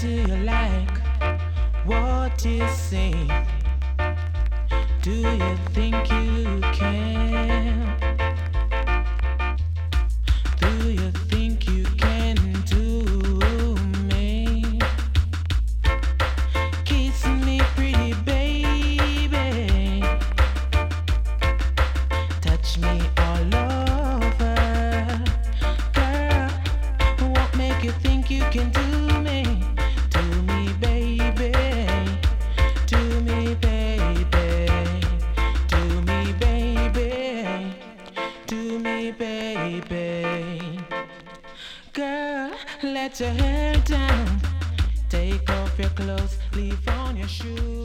do you like what you see? Do you think you can? Do you think you can do me? Kiss me, pretty baby. Touch me all over. Girl, what make you think you can do me? Do me, baby. Do me, baby. Do me, baby. Do me, baby. Girl, let your hair down. Take off your clothes, leave on your shoes.